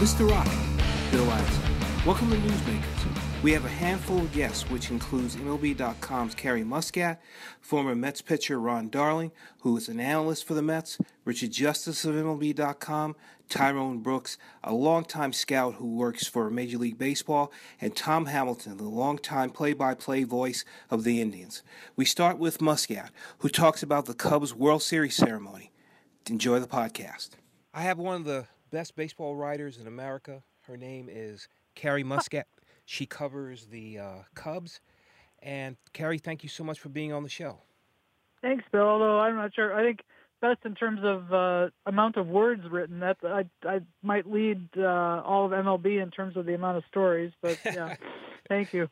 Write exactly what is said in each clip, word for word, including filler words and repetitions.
Mister Rock, Bill Adams. Welcome to Newsmakers. We have a handful of guests, which includes M L B dot com's Carrie Muscat, former Mets pitcher Ron Darling, who is an analyst for the Mets, Richard Justice of M L B dot com, Tyrone Brooks, a longtime scout who works for Major League Baseball, and Tom Hamilton, the longtime play-by-play voice of the Indians. We start with Muscat, who talks about the Cubs World Series ceremony. Enjoy the podcast. I have one of the best baseball writers in America. Her name is Carrie Muscat. She covers the uh, Cubs. And Carrie, thank you so much for being on the show. Thanks, Bill. Although I'm not sure. I think best in terms of uh, amount of words written. That I I might lead uh, all of M L B in terms of the amount of stories. But yeah, thank you.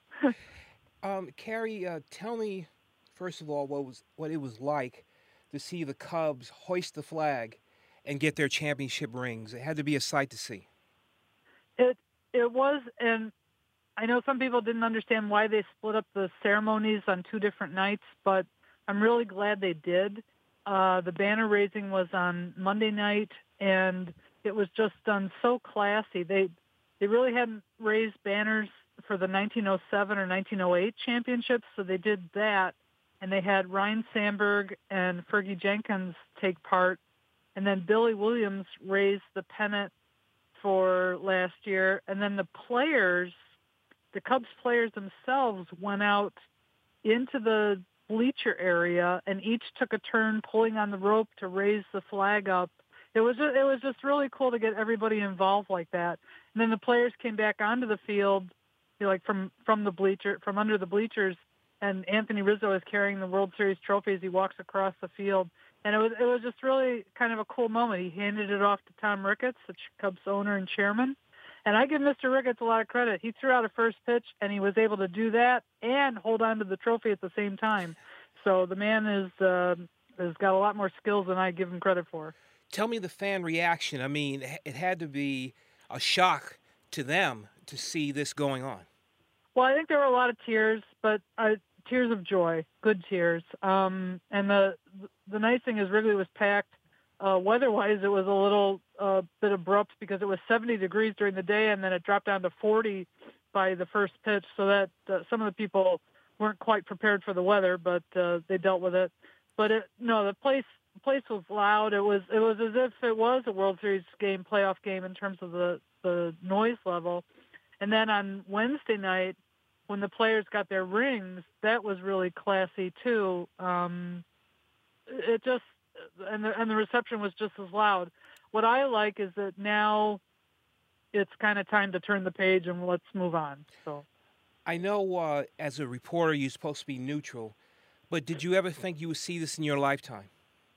um, Carrie, uh, tell me first of all what was what it was like to see the Cubs hoist the flag and get their championship rings. It had to be a sight to see. It it was, and I know some people didn't understand why they split up the ceremonies on two different nights, but I'm really glad they did. Uh, the banner raising was on Monday night, and it was just done so classy. They they really hadn't raised banners for the nineteen oh seven or nineteen oh eight championships, so they did that, and they had Ryne Sandberg and Fergie Jenkins take part. And then Billy Williams raised the pennant for last year. And then the players, the Cubs players themselves went out into the bleacher area and each took a turn pulling on the rope to raise the flag up. It was just, it was just really cool to get everybody involved like that. And then the players came back onto the field, you know, like from, from the bleacher, from under the bleachers, and Anthony Rizzo is carrying the World Series trophy as he walks across the field. And it was it was just really kind of a cool moment. He handed it off to Tom Ricketts, the Cubs owner and chairman. And I give Mister Ricketts a lot of credit. He threw out a first pitch, and he was able to do that and hold on to the trophy at the same time. So the man is uh, has got a lot more skills than I give him credit for. Tell me the fan reaction. I mean, it had to be a shock to them to see this going on. Well, I think there were a lot of tears, but uh, tears of joy, good tears. Um, and the the nice thing is Wrigley was packed. Uh, weather-wise, it was a little uh, bit abrupt because it was seventy degrees during the day, and then it dropped down to forty by the first pitch, so that uh, some of the people weren't quite prepared for the weather, but uh, they dealt with it. But it, no, the place the place was loud. It was it was as if it was a World Series game, playoff game in terms of the, the noise level. And then on Wednesday night, when the players got their rings, that was really classy too. Um, it just and the, and the reception was just as loud. What I like is that now it's kind of time to turn the page and let's move on. So, I know uh, as a reporter you're supposed to be neutral, but did you ever think you would see this in your lifetime?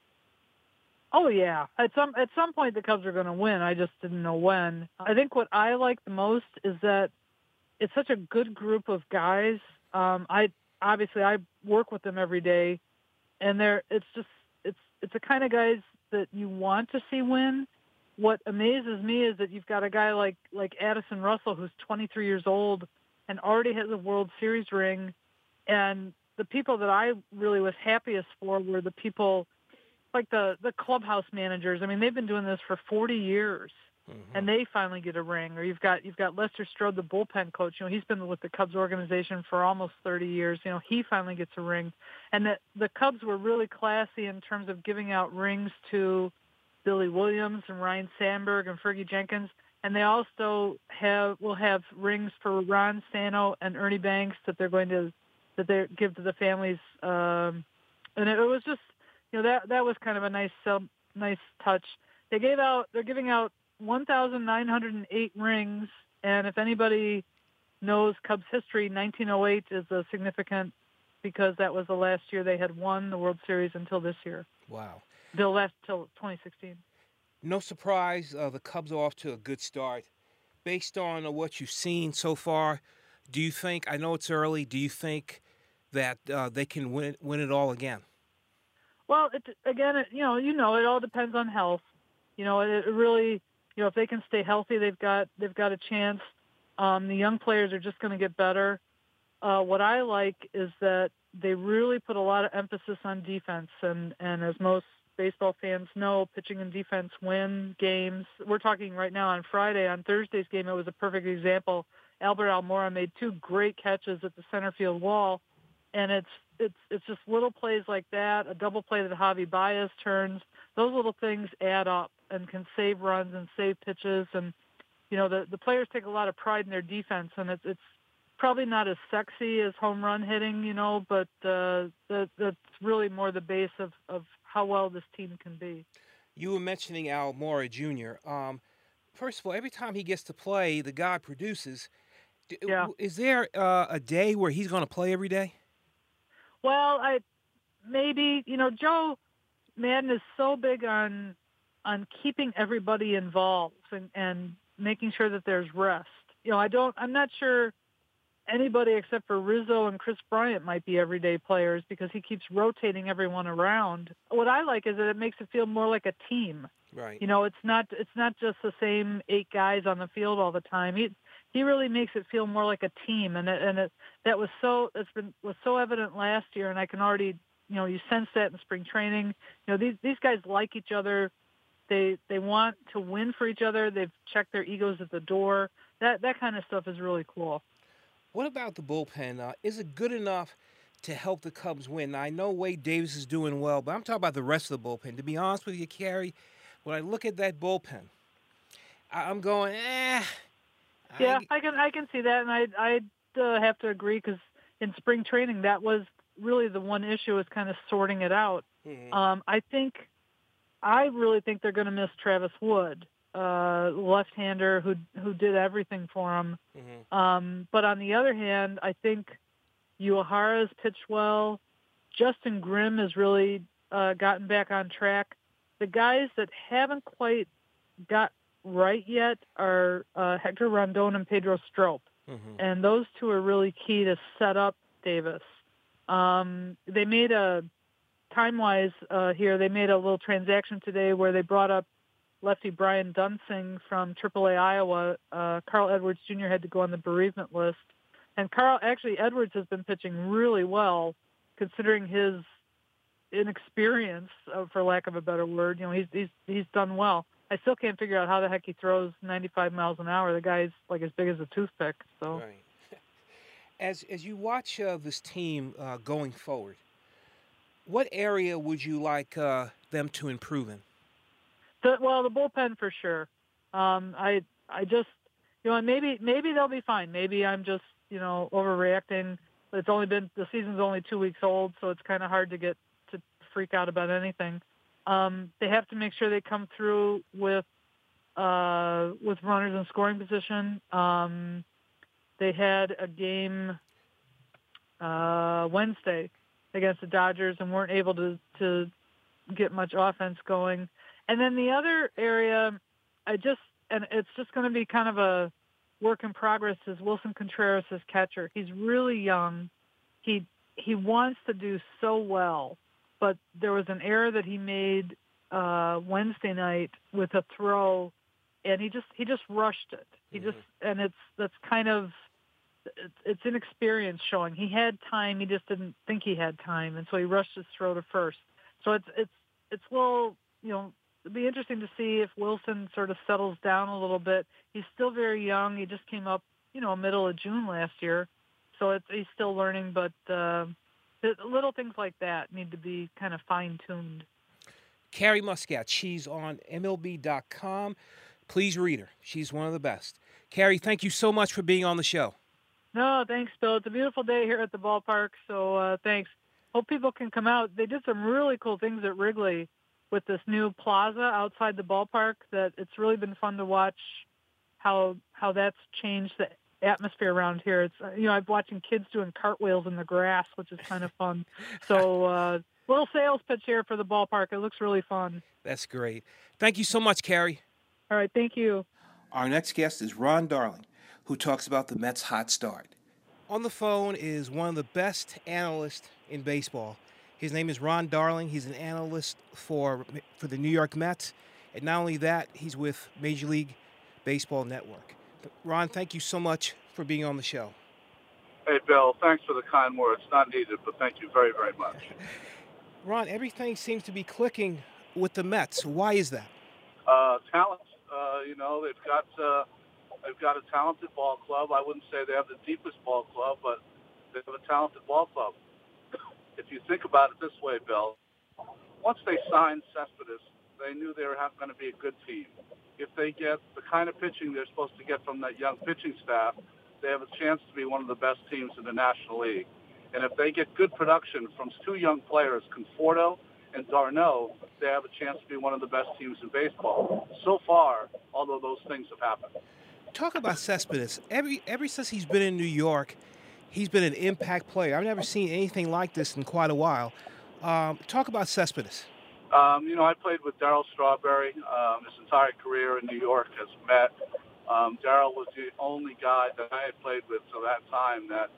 Oh yeah, at some at some point the Cubs are going to win. I just didn't know when. I think what I like the most is that it's such a good group of guys. Um, I obviously I work with them every day, and they're it's just it's it's the kind of guys that you want to see win. What amazes me is that you've got a guy like like Addison Russell who's twenty-three years old and already has a World Series ring, and the people that I really was happiest for were the people like the the clubhouse managers. I mean, they've been doing this for forty years. Mm-hmm. And they finally get a ring. Or you've got you've got Lester Strode, the bullpen coach. You know, he's been with the Cubs organization for almost thirty years. You know, he finally gets a ring. And the the Cubs were really classy in terms of giving out rings to Billy Williams and Ryne Sandberg and Fergie Jenkins. And they also have will have rings for Ron Santo and Ernie Banks that they're going to that they give to the families. Um, and it, it was just you know that that was kind of a nice uh, nice touch. They gave out they're giving out one thousand nine hundred eight rings, and if anybody knows Cubs history, nineteen oh eight is a significant because that was the last year they had won the World Series until this year. Wow. The last till twenty sixteen. No surprise, uh, the Cubs are off to a good start. Based on uh, what you've seen so far, do you think, I know it's early, do you think that uh, they can win, win it all again? Well, it, again, it, you know, you know, it all depends on health. You know, it, it really... You know, if they can stay healthy, they've got they've got a chance. Um, the young players are just going to get better. Uh, what I like is that they really put a lot of emphasis on defense, and, and as most baseball fans fans know pitching and defense win games. We're talking right now on Friday. On Thursday's game, it was a perfect example. Albert Almora made two great catches at the center field wall, and it's it's it's just little plays like that, a double play that Javi Baez turns. Those little things add up and can save runs and save pitches. And, you know, the, the players take a lot of pride in their defense, and it's it's probably not as sexy as home run hitting, you know, but uh, that, that's really more the base of, of how well this team can be. You were mentioning Almora Junior Um, first of all, every time he gets to play, the guy produces. Yeah. Is there uh, a day where he's going to play every day? Well, I maybe, you know, Joe Madden is so big on on keeping everybody involved and, and making sure that there's rest. You know, I don't, I'm not sure anybody except for Rizzo and Chris Bryant might be everyday players because he keeps rotating everyone around. What I like is that it makes it feel more like a team. Right. You know, it's not it's not just the same eight guys on the field all the time. He he really makes it feel more like a team, and it, and it, that was so it's been was so evident last year, and I can already, you know, you sense that in spring training. You know, these these guys like each other. They they want to win for each other. They've checked their egos at the door. That that kind of stuff is really cool. What about the bullpen? Uh, is it good enough to help the Cubs win? Now, I know Wade Davis is doing well, but I'm talking about the rest of the bullpen. To be honest with you, Carrie, when I look at that bullpen, I- I'm going, eh. Yeah, I, I can I can see that, and I I uh, have to agree because in spring training that was really the one issue is kind of sorting it out. hmm. Um, I think I really think they're going to miss Travis Wood, uh, left-hander who who did everything for him. hmm. Um, but on the other hand, I think Uehara's pitched well. Justin Grimm has really uh, gotten back on track. The guys that haven't quite got right yet are uh, Hector Rondon and Pedro Strop. Mm-hmm. And those two are really key to set up Davis. Um, they made a, time-wise uh, here, they made a little transaction today where they brought up lefty Brian Dunsing from triple A Iowa. Uh, Carl Edwards Junior had to go on the bereavement list. And Carl, actually, Edwards has been pitching really well considering his inexperience, uh, for lack of a better word. You know, he's he's he's done well. I still can't figure out how the heck he throws ninety-five miles an hour. The guy's like as big as a toothpick. So, Right. As as you watch uh, this team uh, going forward, what area would you like uh, them to improve in? the, well, the bullpen for sure. Um, I I just you know, and maybe maybe they'll be fine. Maybe I'm just you know overreacting. But it's only been the season's only two weeks old, so it's kind of hard to get to freak out about anything. Um, they have to make sure they come through with uh, with runners in scoring position. Um, they had a game uh, Wednesday against the Dodgers and weren't able to, to get much offense going. And then the other area, I just and it's just going to be kind of a work in progress, is Wilson Contreras as catcher. He's really young. He he wants to do so well. But there was an error that he made uh, Wednesday night with a throw, and he just he just rushed it. He Mm-hmm. just and it's that's kind of it's, it's inexperience showing. He had time, he just didn't think he had time, and so he rushed his throw to first. So it's it's it's a little you know it'd be interesting to see if Wilson sort of settles down a little bit. He's still very young. He just came up you know middle of June last year, so it's he's still learning, but. Uh, The little things like that need to be kind of fine-tuned. Carrie Muskat, she's on M L B dot com. Please read her. She's one of the best. Carrie, thank you so much for being on the show. No, thanks, Bill. It's a beautiful day here at the ballpark, so uh, thanks. Hope people can come out. They did some really cool things at Wrigley with this new plaza outside the ballpark that it's really been fun to watch how how that's changed the atmosphere around here. It's you know I'm watching kids doing cartwheels in the grass, which is kind of fun. So uh, little sales pitch here for the ballpark. It looks really fun. That's great. Thank you so much, Carrie. All right, thank you. Our next guest is Ron Darling, who talks about the Mets' hot start. On the phone is one of the best analysts in baseball. His name is Ron Darling. He's an analyst for for the New York Mets, and not only that, he's with Major League Baseball Network. Ron, thank you so much for being on the show. Hey, Bill, thanks for the kind words. Not needed, but thank you very, very much. Ron, everything seems to be clicking with the Mets. Why is that? Uh, talent. Uh, you know, they've got uh, they've got a talented ball club. I wouldn't say they have the deepest ball club, but they have a talented ball club. If you think about it this way, Bill, once they signed Cespedes, they knew they were going to be a good team. If they get the kind of pitching they're supposed to get from that young pitching staff, they have a chance to be one of the best teams in the National League. And if they get good production from two young players, Conforto and d'Arnaud, they have a chance to be one of the best teams in baseball. So far, although those things have happened. Talk about Cespedes. Every, ever since he's been in New York, he's been an impact player. I've never seen anything like this in quite a while. Um, talk about Cespedes. Um, you know, I played with Darryl Strawberry um, his entire career in New York as a Met. Um, Darryl was the only guy that I had played with till that time that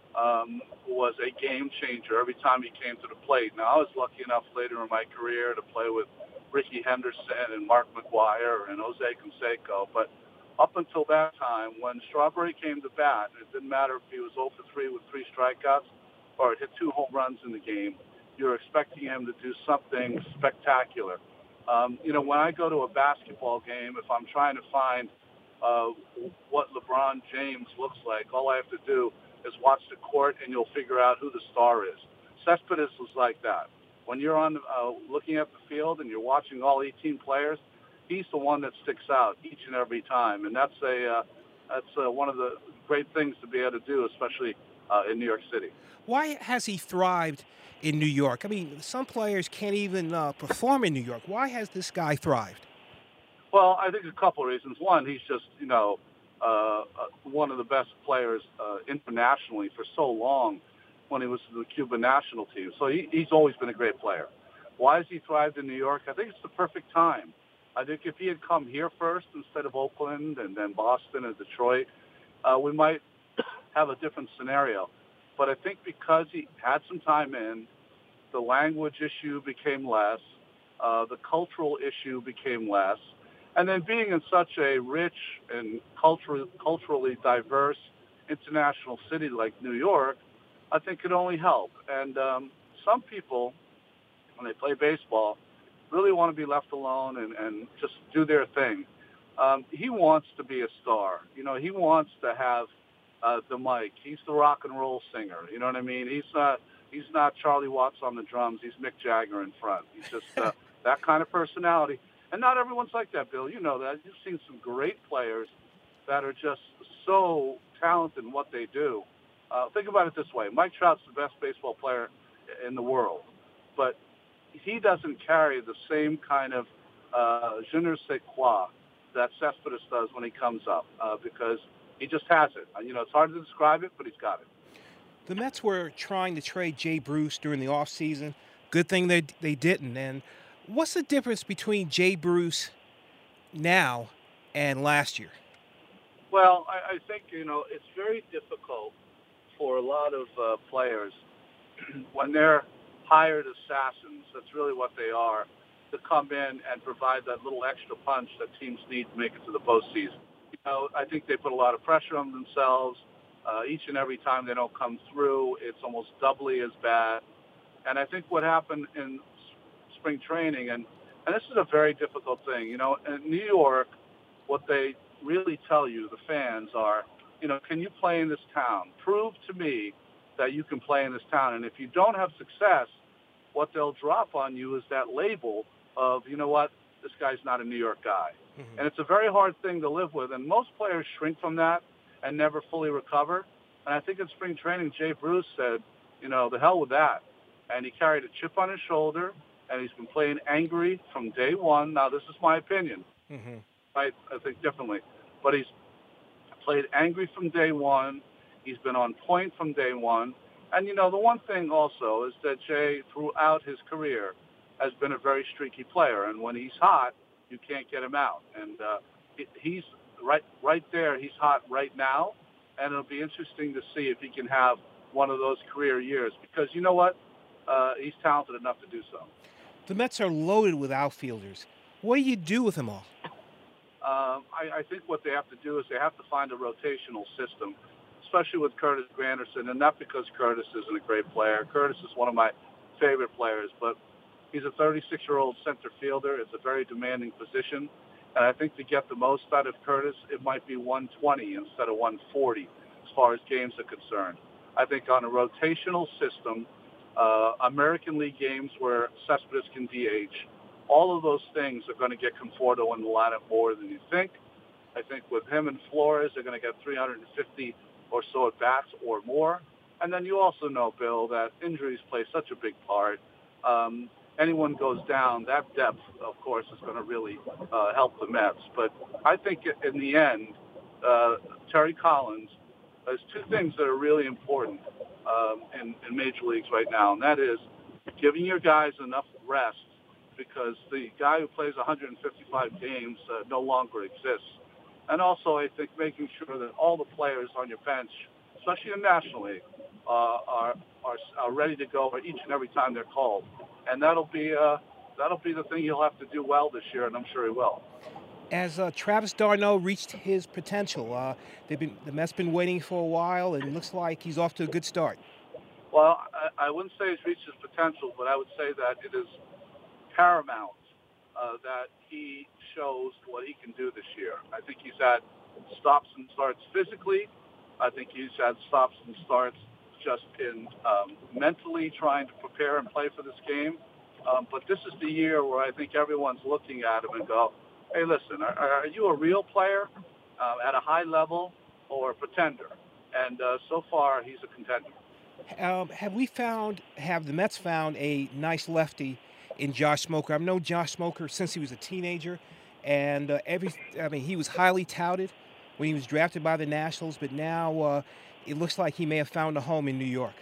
um, was a game changer every time he came to the plate. Now, I was lucky enough later in my career to play with Ricky Henderson and Mark McGuire and Jose Canseco, but up until that time, when Strawberry came to bat, it didn't matter if he was oh for three with three strikeouts or hit two home runs in the game, you're expecting him to do something spectacular. Um, you know, when I go to a basketball game, if I'm trying to find uh, what LeBron James looks like, all I have to do is watch the court and you'll figure out who the star is. Cespedes was like that. When you're on uh, looking at the field and you're watching all eighteen players, he's the one that sticks out each and every time. And that's a uh, that's uh, one of the great things to be able to do, especially uh, in New York City. Why has he thrived in New York? I mean, some players can't even uh, perform in New York. Why has this guy thrived? Well, I think a couple of reasons. One, he's just, you know, uh, uh, one of the best players uh, internationally for so long when he was in the Cuban national team. So he, he's always been a great player. Why has he thrived in New York? I think it's the perfect time. I think if he had come here first instead of Oakland and then Boston and Detroit, uh, we might have a different scenario. But I think because he had some time in, the language issue became less, uh, the cultural issue became less, and then being in such a rich and culturally, culturally diverse international city like New York, I think could only help. And um, some people, when they play baseball, really want to be left alone and, and just do their thing. Um, he wants to be a star. You know, he wants to have uh, the mic. He's the rock and roll singer. You know what I mean? He's not, he's not Charlie Watts on the drums. He's Mick Jagger in front. He's just uh, that kind of personality. And not everyone's like that, Bill. You know that. You've seen some great players that are just so talented in what they do. Uh, think about it this way. Mike Trout's the best baseball player in the world, but he doesn't carry the same kind of uh, je ne sais quoi that Cespedes does when he comes up uh, because he just has it. Uh, you know, it's hard to describe it, but he's got it. The Mets were trying to trade Jay Bruce during the offseason. Good thing they, they didn't. And what's the difference between Jay Bruce now and last year? Well, I, I think, you know, it's very difficult for a lot of uh, players when they're hired assassins, that's really what they are, to come in and provide that little extra punch that teams need to make it to the postseason. You know, I think they put a lot of pressure on themselves. Uh, each and every time they don't come through, it's almost doubly as bad. And I think what happened in spring training, and, and this is a very difficult thing, you know, in New York, what they really tell you, the fans, are, you know, can you play in this town? Prove to me that you can play in this town. And if you don't have success, what they'll drop on you is that label of, you know what, this guy's not a New York guy. Mm-hmm. And it's a very hard thing to live with. And most players shrink from that and never fully recover. And I think in spring training, Jay Bruce said, you know, the hell with that. And he carried a chip on his shoulder, and he's been playing angry from day one. Now, this is my opinion. Mm-hmm. I, I think differently. But he's played angry from day one. He's been on point from day one. And, you know, the one thing also is that Jay, throughout his career, has been a very streaky player. And when he's hot, you can't get him out. And uh, he's right right there. He's hot right now. And it'll be interesting to see if he can have one of those career years. Because, you know what? Uh, he's talented enough to do so. The Mets are loaded with outfielders. What do you do with them all? Um, I, I think what they have to do is they have to find a rotational system, especially with Curtis Granderson, and not because Curtis isn't a great player. Curtis is one of my favorite players, but He's a thirty-six-year-old center fielder. It's a very demanding position. And I think to get the most out of Curtis, it might be one twenty instead of one forty as far as games are concerned. I think on a rotational system, uh, American League games where Cespedes can D H, all of those things are going to get Conforto in the lineup more than you think. I think with him and Flores, they're going to get three hundred fifty or so at bats or more. And then you also know, Bill, that injuries play such a big part. Um, anyone goes down, that depth, of course, is going to really uh, help the Mets. But I think in the end, uh, Terry Collins, there's two things that are really important um, in, in major leagues right now, and that is giving your guys enough rest because the guy who plays one hundred fifty-five games uh, no longer exists. And also, I think making sure that all the players on your bench, especially in National League, uh, are, are are ready to go each and every time they're called. And that'll be uh, that'll be the thing he'll have to do well this year, and I'm sure he will. As uh, Travis d'Arnaud reached his potential, uh, they've been the Mets been waiting for a while, and it looks like he's off to a good start. Well, I, I wouldn't say he's reached his potential, but I would say that it is paramount uh, that he shows what he can do this year. I think he's had stops and starts physically. I think he's had stops and starts just in um, mentally trying to prepare and play for this game. Um, but this is the year where I think everyone's looking at him and go, hey, listen, are, are you a real player uh, at a high level or a pretender? And uh, so far, he's a contender. Um, have we found, have the Mets found a nice lefty in Josh Smoker? I've known Josh Smoker since he was a teenager, and uh, every, I mean, he was highly touted when he was drafted by the Nationals, but now uh, it looks like he may have found a home in New York.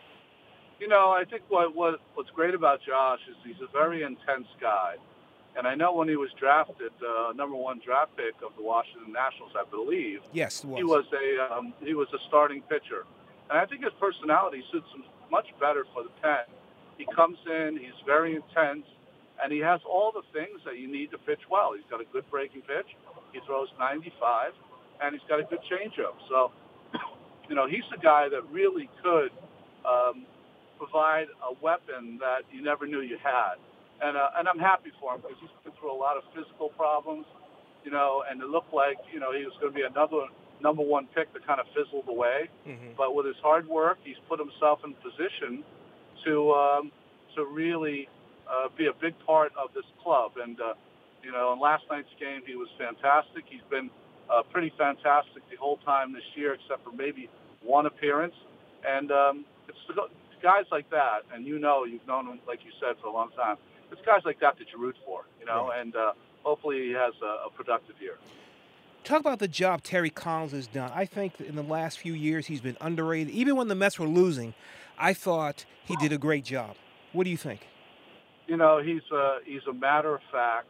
You know, I think what, what what's great about Josh is he's a very intense guy. And I know when he was drafted, uh, number one draft pick of the Washington Nationals, I believe. Yes, it was. He was a um, he was a starting pitcher, and I think his personality suits him much better for the pen. He comes in, he's very intense, and he has all the things that you need to pitch well. He's got a good breaking pitch. He throws ninety-five, and he's got a good changeup. So, you know, he's the guy that really could um, provide a weapon that you never knew you had. And uh, and I'm happy for him because he's been through a lot of physical problems, you know, and it looked like, you know, he was going to be another number one pick that kind of fizzled away. Mm-hmm. But with his hard work, he's put himself in position to um, to really uh, be a big part of this club. And, uh, you know, in last night's game, he was fantastic. He's been uh, pretty fantastic the whole time this year, except for maybe one appearance. And um, it's guys like that, and you know, you've known him, like you said, for a long time. It's guys like that that you root for, you know, right. and uh, hopefully he has a, a productive year. Talk about the job Terry Collins has done. I think that in the last few years he's been underrated. Even when the Mets were losing, I thought he did a great job. What do you think? You know, he's a, he's a matter-of-fact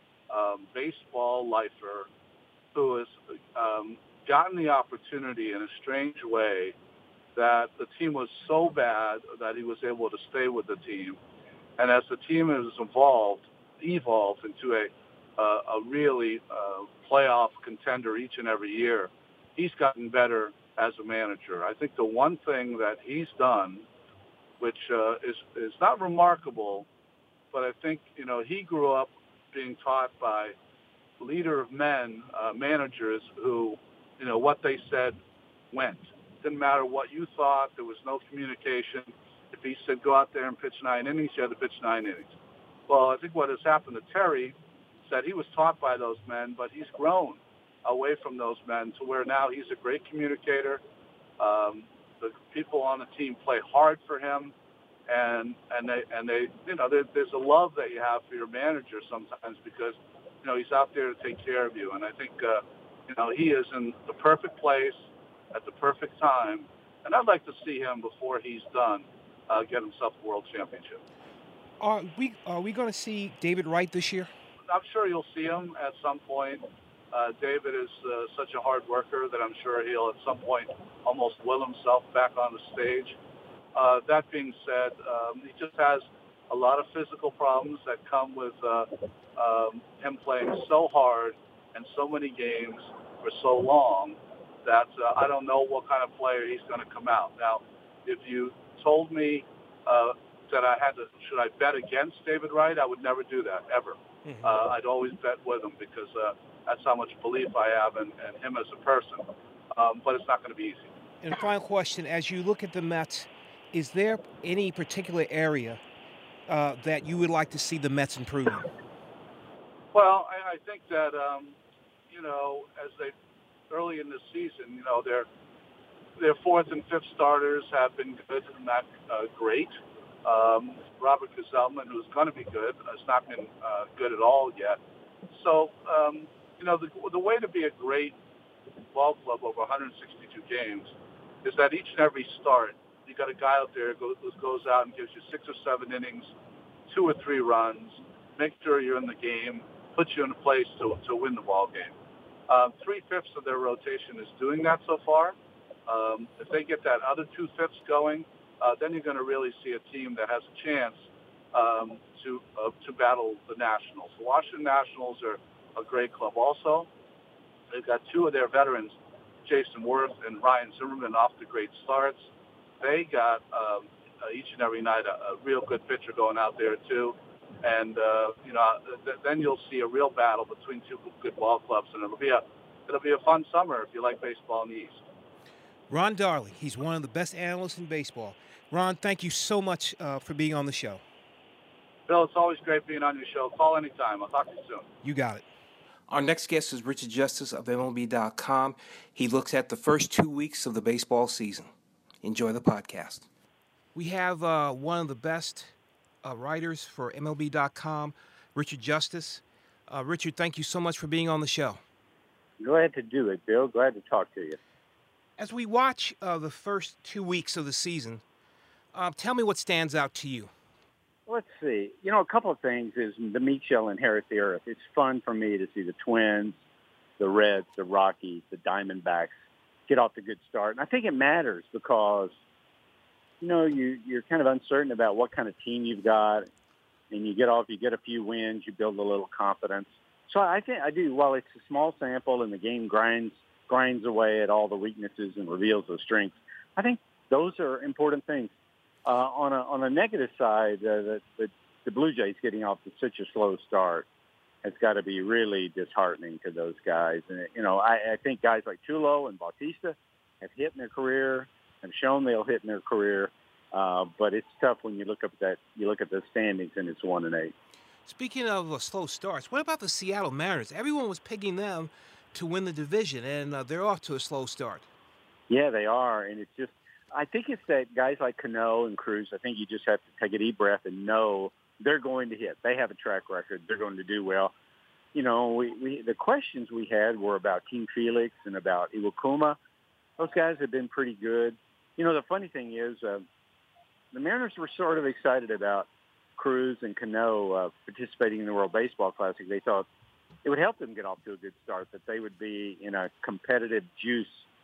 um, baseball lifer who has um, gotten the opportunity in a strange way that the team was so bad that he was able to stay with the team. And as the team has evolved, evolved into a uh, a really uh, playoff contender each and every year, he's gotten better as a manager. I think the one thing that he's done, which uh, is is not remarkable, but I think, you know, he grew up being taught by leader of men, uh, managers who, you know, what they said went. Didn't matter what you thought. There was no communication. If he said go out there and pitch nine innings, you had to pitch nine innings. Well, I think what has happened to Terry is that he was taught by those men, but he's grown away from those men to where now he's a great communicator. Um, the people on the team play hard for him, and and they and they you know there, there's a love that you have for your manager sometimes because you know he's out there to take care of you. And I think uh, you know he is in the perfect place at the perfect time, and I'd like to see him before he's done uh, get himself a world championship. Are we are we going to see David Wright this year? I'm sure you'll see him at some point. Uh, David is uh, such a hard worker that I'm sure he'll at some point almost will himself back on the stage. Uh, that being said, um, he just has a lot of physical problems that come with uh, um, him playing so hard and so many games for so long that uh, I don't know what kind of player he's going to come out. Now, if you told me uh, that I had to, should I bet against David Wright, I would never do that, ever. Mm-hmm. Uh, I'd always bet with him because uh, that's how much belief I have in, in him as a person. Um, but it's not going to be easy. And a final question, as you look at the Mets, is there any particular area uh, that you would like to see the Mets improve in? Well, I, I think that, um, you know, as they, early in the season, you know, their their fourth and fifth starters have been good and not uh, great. Um, Robert Gsellman, who's going to be good, has not been uh, good at all yet. So, um, you know, the, the way to be a great ball club over one hundred sixty-two games is that each and every start, you got a guy out there who goes, goes out and gives you six or seven innings, two or three runs, make sure you're in the game, puts you in a place to, to win the ball game. Um, three-fifths of their rotation is doing that so far. Um, if they get that other two-fifths going, uh, then you're going to really see a team that has a chance um, to uh, to battle the Nationals. The Washington Nationals are a great club also. They've got two of their veterans, Jason Worth and Ryan Zimmerman, off to great starts. They got um, uh, each and every night a, a real good pitcher going out there too. And, uh, you know, th- then you'll see a real battle between two good ball clubs, and it'll be a it'll be a fun summer if you like baseball in the East. Ron Darling, he's one of the best analysts in baseball. Ron, thank you so much uh, for being on the show. Bill, it's always great being on your show. Call anytime. I'll talk to you soon. You got it. Our next guest is Richard Justice of M L B dot com. He looks at the first two weeks of the baseball season. Enjoy the podcast. We have uh, one of the best uh, writers for M L B dot com, Richard Justice. Uh, Richard, thank you so much for being on the show. Glad to do it, Bill. Glad to talk to you. As we watch uh, the first two weeks of the season, uh, tell me what stands out to you. Let's see. You know, a couple of things is the meat shall inherit the earth. It's fun for me to see the Twins, the Reds, the Rockies, the Diamondbacks get off to a good start. And I think it matters because, you know, you, you're kind of uncertain about what kind of team you've got. And you get off, you get a few wins, you build a little confidence. So I think I do, while it's a small sample and the game grinds grinds away at all the weaknesses and reveals the strengths, I think those are important things. Uh, on a on a negative side, uh, the, the the Blue Jays getting off to such a slow start has got to be really disheartening to those guys. And you know, I, I think guys like Tulo and Bautista have hit in their career, have shown they'll hit in their career. Uh, but it's tough when you look up that you look at the standings and it's one and eight. Speaking of uh, slow starts, what about the Seattle Mariners? Everyone was picking them to win the division, and uh, they're off to a slow start. Yeah, they are, and it's just. I think it's that guys like Cano and Cruz, I think you just have to take a deep breath and know they're going to hit. They have a track record. They're going to do well. You know, we, we the questions we had were about King Felix and about Iwakuma. Those guys have been pretty good. You know, the funny thing is uh, the Mariners were sort of excited about Cruz and Cano uh, participating in the World Baseball Classic. They thought it would help them get off to a good start, that they would be in a competitive juice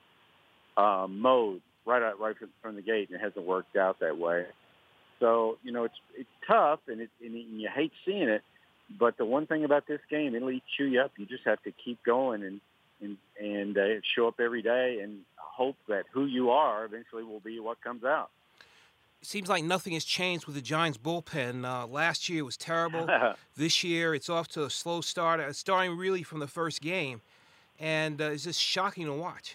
uh, mode right out, right from the gate, and it hasn't worked out that way. So, you know, it's it's tough, and, it, and you hate seeing it, but the one thing about this game, it'll eat you up. You just have to keep going and and, and uh, show up every day and hope that who you are eventually will be what comes out. It seems like nothing has changed with the Giants bullpen. Uh, last year it was terrible. This year it's off to a slow start, uh, starting really from the first game, and uh, it's just shocking to watch.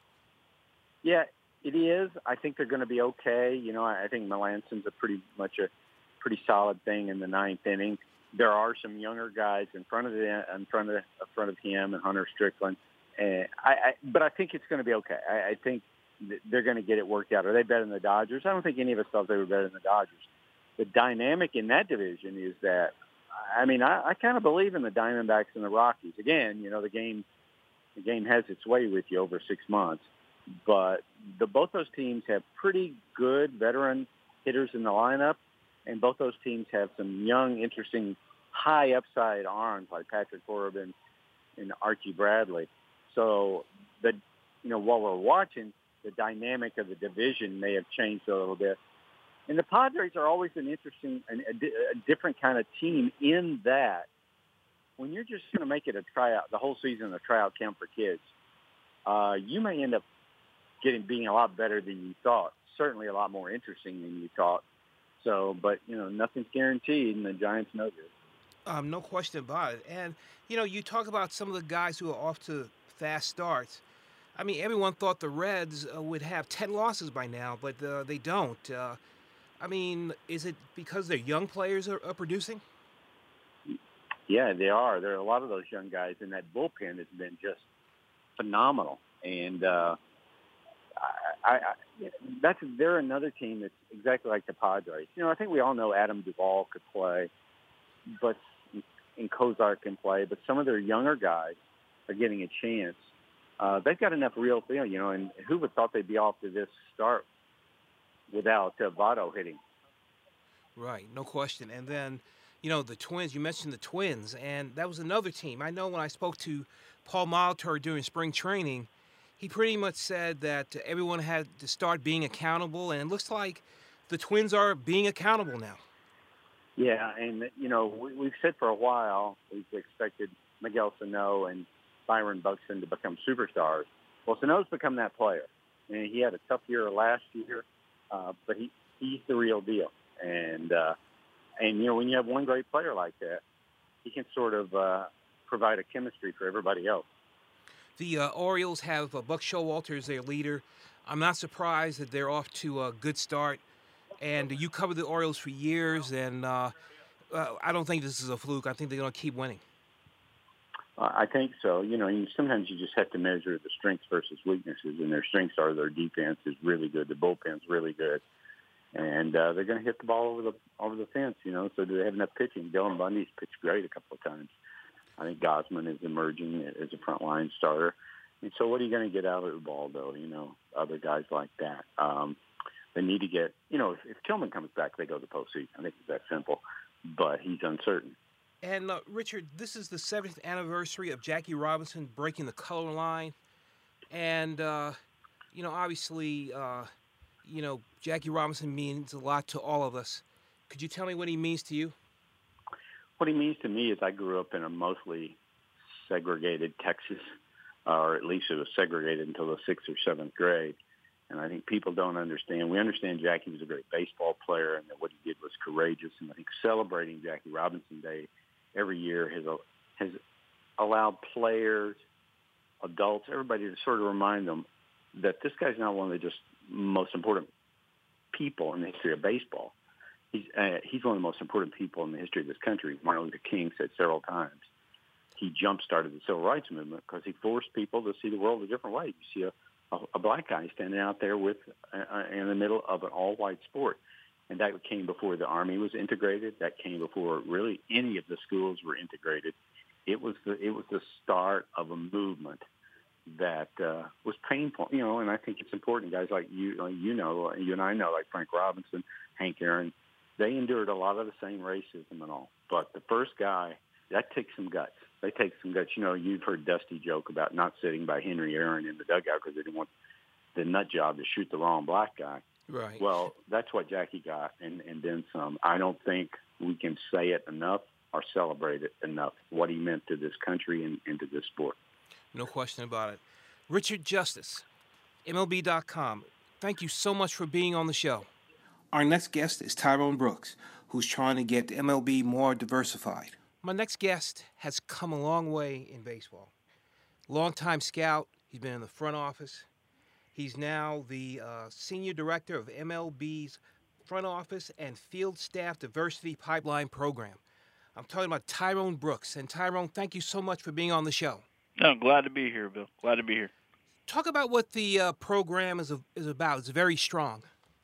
Yeah, it is. I think they're going to be okay. You know, I think Melanson's a pretty much a pretty solid thing in the ninth inning. There are some younger guys in front of the, in front of in front of him and Hunter Strickland. And I, I, but I think it's going to be okay. I, I think they're going to get it worked out. Are they better than the Dodgers? I don't think any of us thought they were better than the Dodgers. The dynamic in that division is that, I mean, I, I kind of believe in the Diamondbacks and the Rockies. Again, you know, the game the game has its way with you over six months. But the, both those teams have pretty good veteran hitters in the lineup, and both those teams have some young, interesting, high upside arms like Patrick Corbin and Archie Bradley. So, the you know, while we're watching, the dynamic of the division may have changed a little bit. And the Padres are always an interesting, a, a different kind of team in that when you're just going to make it a tryout, the whole season a tryout camp for kids, uh, you may end up getting being a lot better than you thought, certainly a lot more interesting than you thought. So, but, you know, nothing's guaranteed, and the Giants know this. Um, no question about it. And, you know, you talk about some of the guys who are off to fast starts. I mean, everyone thought the Reds uh, would have ten losses by now, but uh, they don't. Uh, I mean, is it because their young players are, are producing? Yeah, they are. There are a lot of those young guys, and that bullpen has been just phenomenal. And uh, I, I, I, that's they're another team that's exactly like the Padres. You know, I think we all know Adam Duvall could play, but and Kozar can play, but some of their younger guys are getting a chance. Uh, they've got enough real feel, you know, and who would have thought they'd be off to this start without uh, Votto hitting? Right, no question. And then, you know, the Twins, you mentioned the Twins, and that was another team. I know when I spoke to Paul Molitor during spring training, he pretty much said that everyone had to start being accountable, and it looks like the Twins are being accountable now. Yeah, and, you know, we, we've said for a while we've expected Miguel Sano and Byron Buxton to become superstars. Well, Sano's become that player. And he had a tough year last year, uh, but he, he's the real deal. And, uh, and, you know, when you have one great player like that, he can sort of uh, provide a chemistry for everybody else. The uh, Orioles have uh, Buck Showalter as their leader. I'm not surprised that they're off to a good start. And you covered the Orioles for years, and uh, uh, I don't think this is a fluke. I think they're going to keep winning. Uh, I think so. You know, you, sometimes you just have to measure the strengths versus weaknesses, and their strengths are their defense is really good, the bullpen's really good, and uh, they're going to hit the ball over the over the fence. You know, so do they have enough pitching? Dylan Bundy's pitched great a couple of times. I think Gosman is emerging as a frontline starter, and so what are you going to get out of the ball, though? You know, other guys like that. Um, they need to get. You know, if, if Tillman comes back, they go to the postseason. I think it's that simple, but he's uncertain. And, uh, Richard, this is the seventh anniversary of Jackie Robinson breaking the color line. And, uh, you know, obviously, uh, you know, Jackie Robinson means a lot to all of us. Could you tell me what he means to you? What he means to me is I grew up in a mostly segregated Texas, or at least it was segregated until the sixth or seventh grade. And I think people don't understand. We understand Jackie was a great baseball player and that what he did was courageous. And I think celebrating Jackie Robinson Day every year has has allowed players, adults, everybody to sort of remind them that this guy's not one of the just most important people in the history of baseball. He's uh, he's one of the most important people in the history of this country. Martin Luther King said several times he jump-started the civil rights movement because he forced people to see the world a different way. You see a, a, a black guy standing out there with uh, in the middle of an all-white sport. And that came before the Army was integrated. That came before really any of the schools were integrated. It was the it was the start of a movement that uh, was painful, you know. And I think it's important. Guys like you, like you know, you and I know, like Frank Robinson, Hank Aaron, they endured a lot of the same racism and all. But the first guy, that takes some guts. They take some guts. You know, you've heard Dusty joke about not sitting by Henry Aaron in the dugout because they didn't want the nut job to shoot the wrong black guy. Right. Well, that's what Jackie got, and, and then some. I don't think we can say it enough or celebrate it enough, what he meant to this country and, and to this sport. No question about it. Richard Justice, M L B dot com, thank you so much for being on the show. Our next guest is Tyrone Brooks, who's trying to get the M L B more diversified. My next guest has come a long way in baseball. Longtime scout, he's been in the front office. He's now the uh, senior director of M L B's front office and field staff diversity pipeline program. I'm talking about Tyrone Brooks. And Tyrone, thank you so much for being on the show. No, glad to be here, Bill. Glad to be here. Talk about what the uh, program is, is about. It's very strong.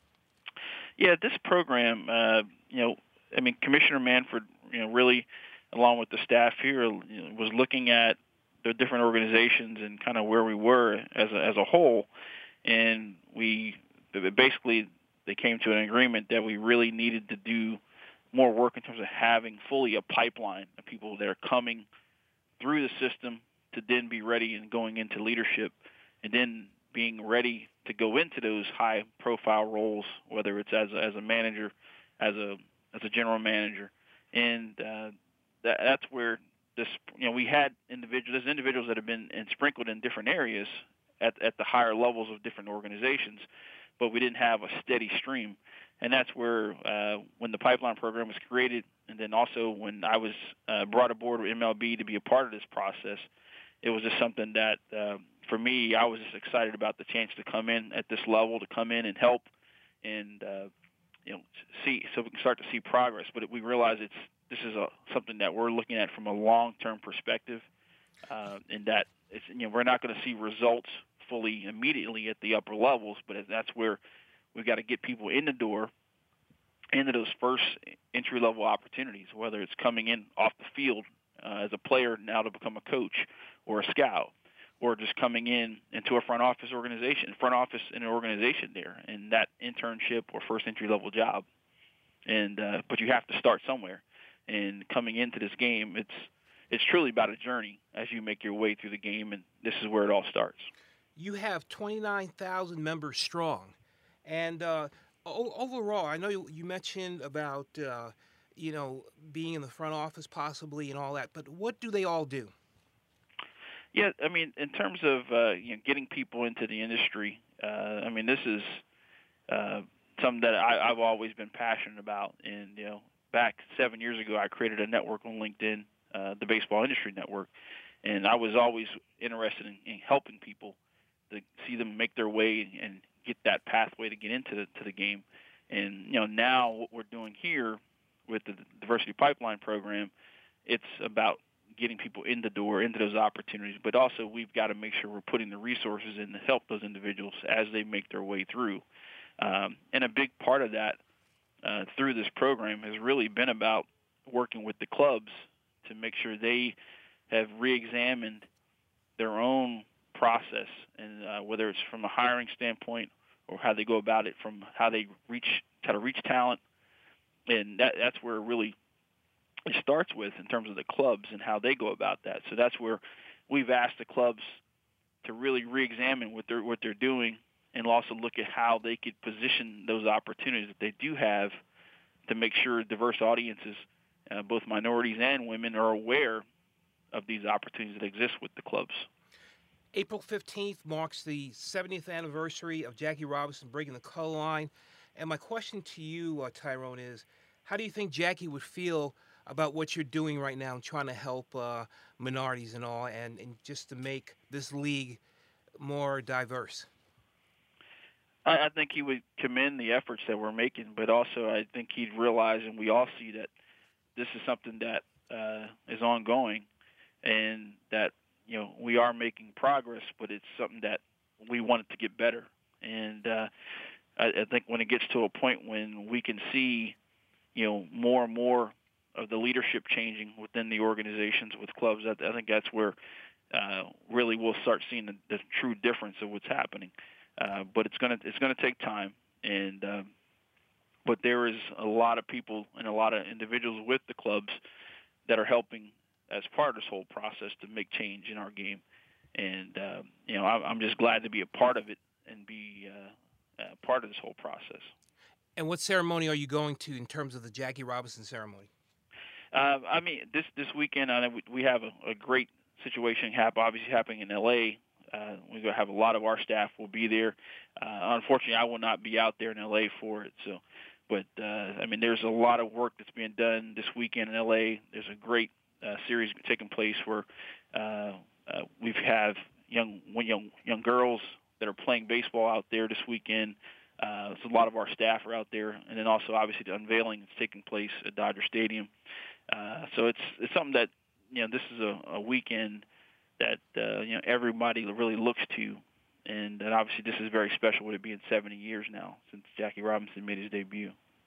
Yeah, this program, uh, you know, I mean, Commissioner Manfred, you know, really, along with the staff here, you know, was looking at the different organizations and kind of where we were as a, as a whole. And we basically, they came to an agreement that we really needed to do more work in terms of having fully a pipeline of people that are coming through the system to then be ready and going into leadership and then being ready to go into those high-profile roles, whether it's as a, as a manager, as a as a general manager. And uh, that, that's where this, you know, we had individuals, there's individuals that have been and sprinkled in different areas at, at the higher levels of different organizations, but we didn't have a steady stream. and that's where uh, when the pipeline program was created, and then also when I was uh, brought aboard with M L B to be a part of this process, it was just something that, uh, for me, I was just excited about the chance to come in at this level, to come in and help, and uh, you know, see, so we can start to see progress. But we realize it's this is a, something that we're looking at from a long-term perspective, uh, in that it's, you know, we're not going to see results fully immediately at the upper levels, but that's where we've got to get people in the door, into those first entry-level opportunities, whether it's coming in off the field uh, as a player now to become a coach or a scout, or just coming in into a front office organization, front office in an organization there, and that internship or first entry-level job. And uh, but you have to start somewhere. And coming into this game, it's it's truly about a journey as you make your way through the game, and this is where it all starts. You have twenty-nine thousand members strong, and uh, o- overall, I know you, you mentioned about uh, you know being in the front office possibly and all that, but what do they all do? Yeah, I mean, in terms of uh, you know, getting people into the industry, uh, I mean, this is uh, something that I, I've always been passionate about. And you know, back seven years ago, I created a network on LinkedIn, uh, the Baseball Industry Network, and I was always interested in, in helping people to see them make their way and get that pathway to get into the, to the game. And you know, now what we're doing here with the Diversity Pipeline program, it's about getting people in the door, into those opportunities, but also we've got to make sure we're putting the resources in to help those individuals as they make their way through. Um, and a big part of that uh, through this program has really been about working with the clubs to make sure they have re-examined their own process, and uh, whether it's from a hiring standpoint or how they go about it, from how they reach, how to reach talent, and that, that's where really it starts with in terms of the clubs and how they go about that. So that's where we've asked the clubs to really re-examine what they're what they're doing, and also look at how they could position those opportunities that they do have to make sure diverse audiences, uh, both minorities and women, are aware of these opportunities that exist with the clubs. April fifteenth marks the seventieth anniversary of Jackie Robinson breaking the color line. And my question to you, uh, Tyrone, is how do you think Jackie would feel about what you're doing right now and trying to help uh, minorities and all, and, and just to make this league more diverse? I, I think he would commend the efforts that we're making, but also I think he'd realize, and we all see, that this is something that uh, is ongoing, and that you know we are making progress, but it's something that we want it to get better. And uh, I, I think when it gets to a point when we can see, you know, more and more of the leadership changing within the organizations with clubs, I, I think that's where uh, really we'll start seeing the, the true difference of what's happening. Uh, but it's gonna it's gonna take time, and uh, but there is a lot of people and a lot of individuals with the clubs that are helping as part of this whole process to make change in our game. And uh, you know, I, I'm just glad to be a part of it and be uh, uh, part of this whole process. And what ceremony are you going to in terms of the Jackie Robinson ceremony? Uh, I mean, this this weekend, I know we have a, a great situation happen, obviously happening in L A. Uh, we're going to have a lot of our staff will be there. Uh, unfortunately, I will not be out there in L A for it. So, but uh, I mean, there's a lot of work that's being done this weekend in L A. There's a great uh, series taking place where uh, uh, we have young young young girls that are playing baseball out there this weekend. Uh, so a lot of our staff are out there, and then also obviously the unveiling is taking place at Dodger Stadium. Uh, so it's it's something that, you know, this is a, a weekend that uh, you know everybody really looks to, and, and obviously this is very special with it being seventy years now since Jackie Robinson made his debut.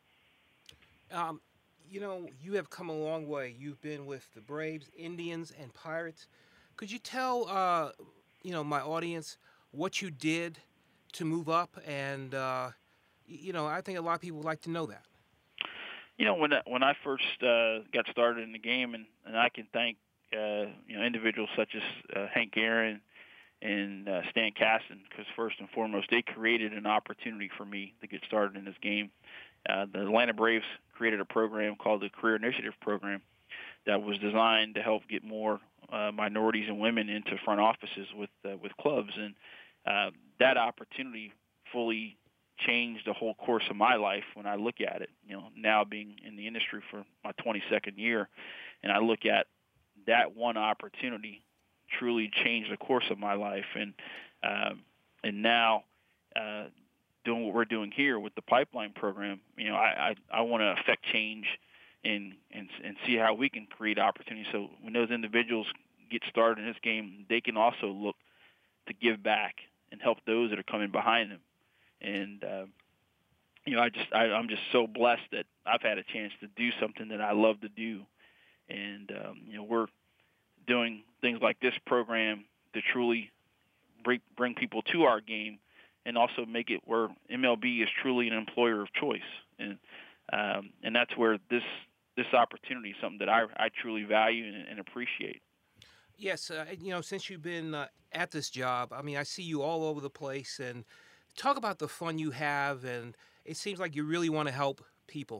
Um, you know, you have come a long way. You've been with the Braves, Indians, and Pirates. Could you tell uh, you know my audience what you did to move up? And uh, you know, I think a lot of people would like to know that. You know, when I, when I first uh, got started in the game, and, and I can thank uh, you know individuals such as uh, Hank Aaron and uh, Stan Kasten, because first and foremost they created an opportunity for me to get started in this game. Uh, the Atlanta Braves created a program called the Career Initiative Program that was designed to help get more uh, minorities and women into front offices with uh, with clubs, and uh, that opportunity fully changed the whole course of my life when I look at it. You know, now being in the industry for my twenty-second year, and I look at that one opportunity truly changed the course of my life. And um, and now uh, doing what we're doing here with the pipeline program, you know, I, I, I want to affect change and, and and see how we can create opportunities. So when those individuals get started in this game, they can also look to give back and help those that are coming behind them. And, uh, you know, I just, I, I'm just so blessed that I've had a chance to do something that I love to do. And, um, you know, we're doing things like this program to truly bring, bring people to our game and also make it where M L B is truly an employer of choice. And, um, and that's where this, this opportunity is something that I, I truly value and, and appreciate. Yes, uh, you know, since you've been uh, at this job, I mean, I see you all over the place, and talk about the fun you have, and it seems like you really want to help people.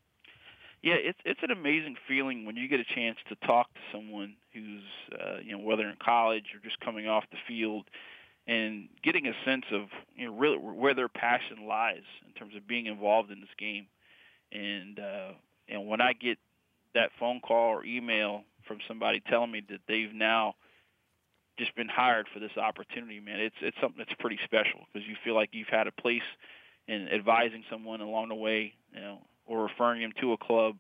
Yeah, it's it's an amazing feeling when you get a chance to talk to someone who's, uh, you know, whether in college or just coming off the field, and getting a sense of, you know, really where their passion lies in terms of being involved in this game. And uh, and when I get that phone call or email from somebody telling me that they've now just been hired for this opportunity, man, it's it's something that's pretty special, because you feel like you've had a place in advising someone along the way, you know, or referring them to a club,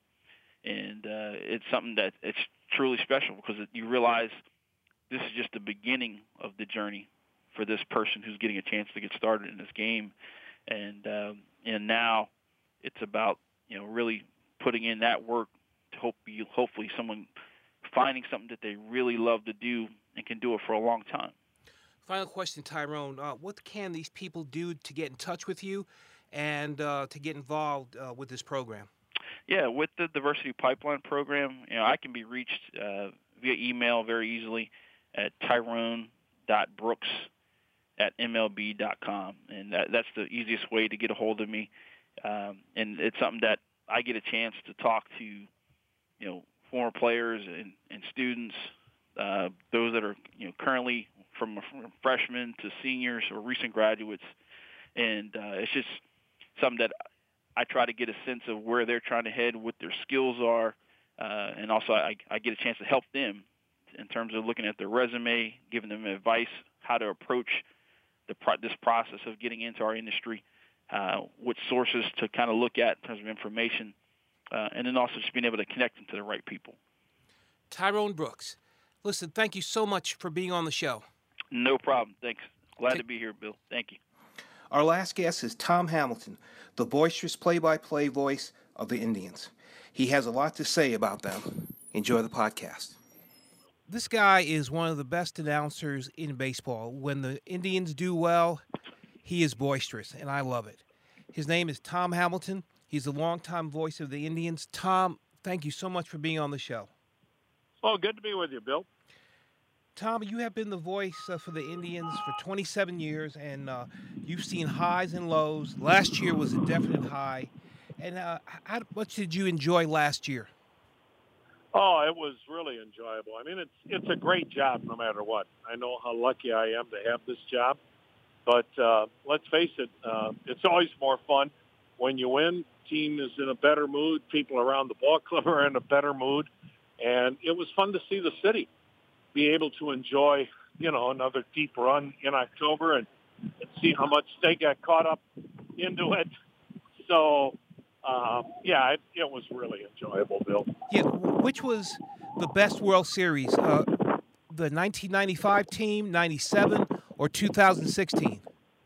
and uh, it's something that it's truly special, because you realize this is just the beginning of the journey for this person who's getting a chance to get started in this game, and um, and now it's about, you know, really putting in that work to hope you, hopefully someone finding something that they really love to do and can do it for a long time. Final question, Tyrone. Uh, what can these people do to get in touch with you and uh, to get involved uh, with this program? Yeah, with the Diversity Pipeline program, you know, I can be reached uh, via email very easily at tyrone dot brooks at m l b dot com, and that, that's the easiest way to get a hold of me. Um, and it's something that I get a chance to talk to, you know, former players and, and students, uh, those that are, you know, currently from, from freshmen to seniors or recent graduates, and uh, it's just something that I try to get a sense of where they're trying to head, what their skills are, uh, and also I, I get a chance to help them in terms of looking at their resume, giving them advice how to approach the pro- this process of getting into our industry, uh, what sources to kind of look at in terms of information, uh, and then also just being able to connect them to the right people. Tyrone Brooks, listen, thank you so much for being on the show. No problem. Thanks. Glad Okay. to be here, Bill. Thank you. Our last guest is Tom Hamilton, the boisterous play-by-play voice of the Indians. He has a lot to say about them. Enjoy the podcast. This guy is one of the best announcers in baseball. When the Indians do well, he is boisterous, and I love it. His name is Tom Hamilton. He's the longtime voice of the Indians. Tom, thank you so much for being on the show. Oh, good to be with you, Bill. Tom, you have been the voice uh, for the Indians for twenty-seven years, and uh, you've seen highs and lows. Last year was a definite high. And uh, how much did you enjoy last year? Oh, it was really enjoyable. I mean, it's it's a great job no matter what. I know how lucky I am to have this job. But uh, let's face it, uh, it's always more fun when you win. Team is in a better mood. People around the ball club are in a better mood. And it was fun to see the city be able to enjoy, you know, another deep run in October and, and see how much they got caught up into it. So, uh, yeah, it, it was really enjoyable, Bill. Yeah, which was the best World Series? Uh, the nineteen ninety-five team, ninety-seven, or two thousand sixteen?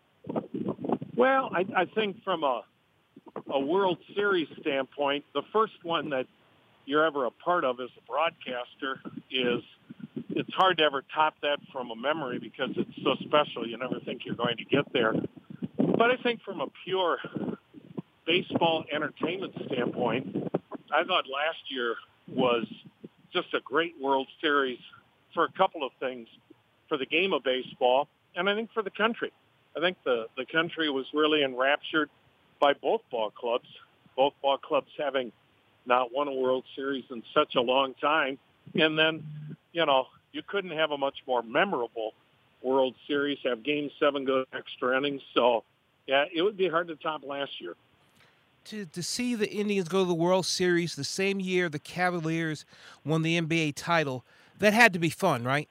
Well, I, I think from a, a World Series standpoint, the first one that you're ever a part of as a broadcaster is it's hard to ever top that from a memory because it's so special. You never think you're going to get there. But I think from a pure baseball entertainment standpoint, I thought last year was just a great World Series for a couple of things, for the game of baseball, and I think for the country. I think the, the country was really enraptured by both ball clubs, both ball clubs having not won a World Series in such a long time. And then, you know, you couldn't have a much more memorable World Series, have Game seven go to extra innings. So yeah, it would be hard to top last year. To, to see the Indians go to the World Series the same year the Cavaliers won the N B A title, that had to be fun, right?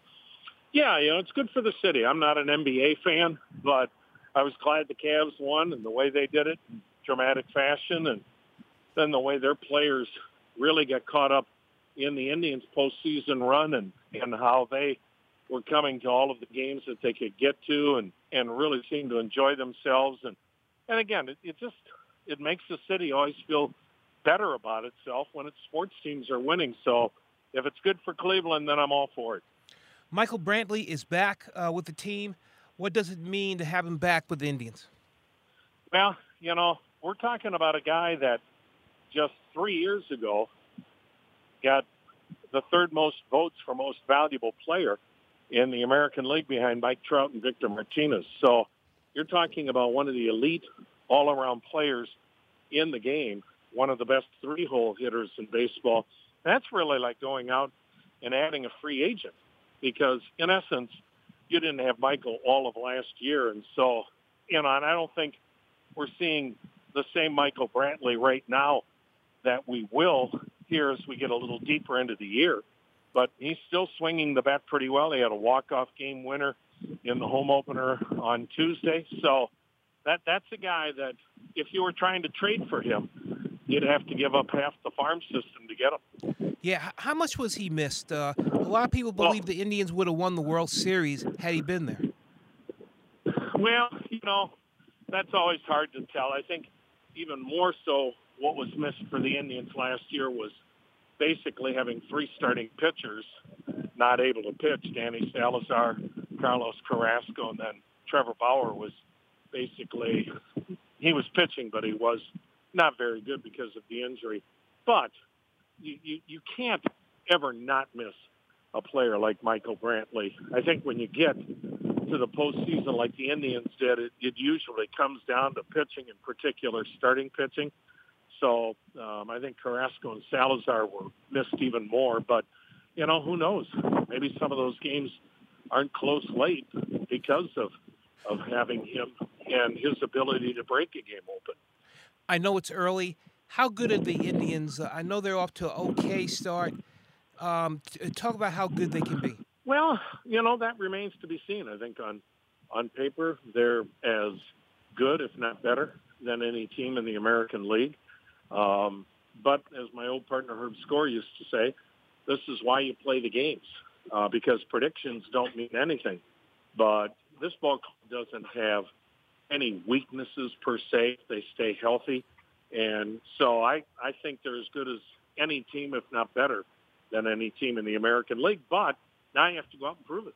Yeah, you know, it's good for the city. I'm not an N B A fan, but I was glad the Cavs won and the way they did it in dramatic fashion, and then the way their players really got caught up in the Indians' postseason run and, and how they were coming to all of the games that they could get to and, and really seemed to enjoy themselves. And, and again, it, it just it makes the city always feel better about itself when its sports teams are winning. So if it's good for Cleveland, then I'm all for it. Michael Brantley is back uh, with the team. What does it mean to have him back with the Indians? Well, you know, we're talking about a guy that just three years ago got the third most votes for most valuable player in the American League behind Mike Trout and Victor Martinez. So you're talking about one of the elite all-around players in the game, one of the best three-hole hitters in baseball. That's really like going out and adding a free agent because, in essence, you didn't have Michael all of last year. And so, you know, and I don't think we're seeing the same Michael Brantley right now that we will here as we get a little deeper into the year. But he's still swinging the bat pretty well. He had a walk-off game winner in the home opener on Tuesday. So that that's a guy that if you were trying to trade for him, you'd have to give up half the farm system to get him. Yeah, how much was he missed? Uh, a lot of people believe well, the Indians would have won the World Series had he been there. Well, you know, that's always hard to tell. I think even more so what was missed for the Indians last year was basically having three starting pitchers not able to pitch. Danny Salazar, Carlos Carrasco, and then Trevor Bauer was basically, he was pitching, but he was not very good because of the injury. But you, you, you can't ever not miss a player like Michael Brantley. I think when you get to the postseason like the Indians did, it, it usually comes down to pitching, in particular starting pitching. So um, I think Carrasco and Salazar were missed even more. But, you know, who knows? Maybe some of those games aren't close late because of, of having him and his ability to break a game open. I know it's early. How good are the Indians? Uh, I know they're off to an okay start. Um, t- talk about how good they can be. Well, you know, that remains to be seen. I think on, on paper, they're as good, if not better, than any team in the American League. Um, but as my old partner Herb Score used to say, this is why you play the games, uh, because predictions don't mean anything. But this ball club doesn't have any weaknesses per se. They stay healthy. And so I, I think they're as good as any team, if not better, than any team in the American League. But now you have to go out and prove it.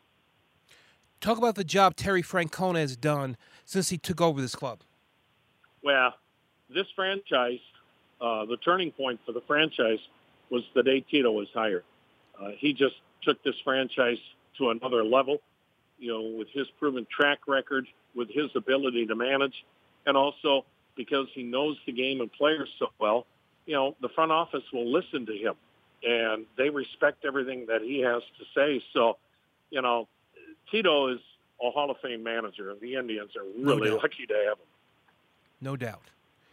Talk about the job Terry Francona has done since he took over this club. Well, this franchise, uh, the turning point for the franchise was the day Tito was hired. Uh, he just took this franchise to another level, you know, with his proven track record, with his ability to manage, and also because he knows the game and players so well, you know, the front office will listen to him, and they respect everything that he has to say. So, you know, Tito is a Hall of Fame manager, and the Indians are really no lucky to have him. No doubt.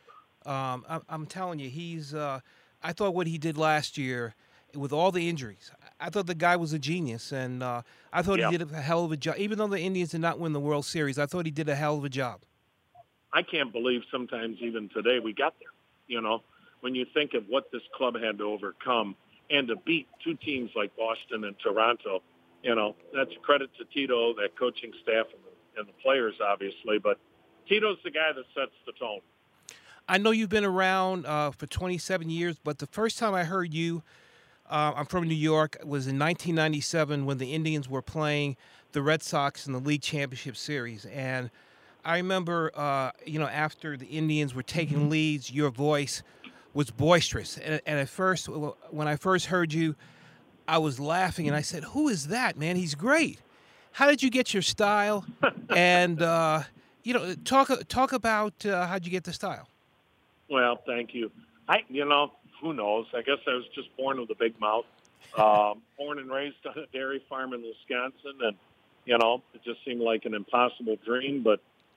Um, I, I'm telling you, he's. Uh, I thought what he did last year with all the injuries, I thought the guy was a genius, and uh, I thought yeah. he did a hell of a job. Even though the Indians did not win the World Series, I thought he did a hell of a job. I can't believe sometimes even today we got there. You know, when you think of what this club had to overcome and to beat two teams like Boston and Toronto, you know, that's a credit to Tito, that coaching staff, and the, and the players, obviously. But Tito's the guy that sets the tone. I know you've been around uh, for twenty-seven years, but the first time I heard you, uh, I'm from New York, was in nineteen ninety-seven when the Indians were playing the Red Sox in the League Championship Series. And I remember, uh, you know, after the Indians were taking leads, your voice was boisterous. And, and at first, when I first heard you, I was laughing, and I said, who is that, man? He's great. How did you get your style? And, uh, you know, talk talk about uh, how'd you get the style? Well, thank you. I, you know, who knows? I guess I was just born with a big mouth. Um, born and raised on a dairy farm in Wisconsin, and, you know, it just seemed like an impossible dream. But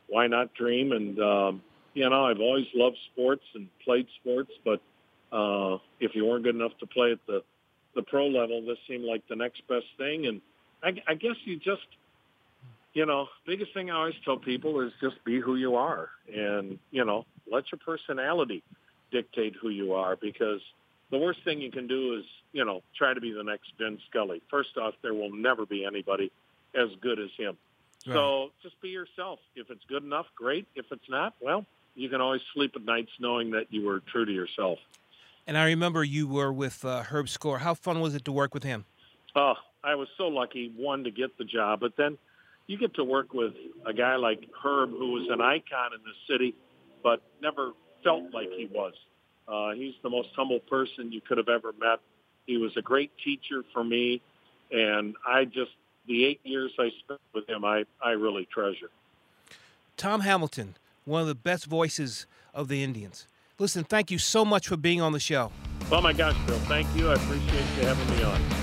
why not dream? And, um, you know, I've always loved sports and played sports, but uh, if you weren't good enough to play at the, the pro level, this seemed like the next best thing. And I, I guess you just, you know, biggest thing I always tell people is just be who you are and, you know, let your personality dictate who you are, because the worst thing you can do is, you know, try to be the next Vin Scully. First off, there will never be anybody as good as him. Right. So just be yourself. If it's good enough, great. If it's not, well, you can always sleep at nights knowing that you were true to yourself. And I remember you were with uh, Herb Score. How fun was it to work with him? Oh, I was so lucky, one, to get the job, but then you get to work with a guy like Herb, who was an icon in the city, but never felt like he was. Uh, he's the most humble person you could have ever met. He was a great teacher for me, and I just, the eight years I spent with him, I, I really treasure. Tom Hamilton, one of the best voices of the Indians. Listen, thank you so much for being on the show. Oh, my gosh, Bill, thank you. I appreciate you having me on.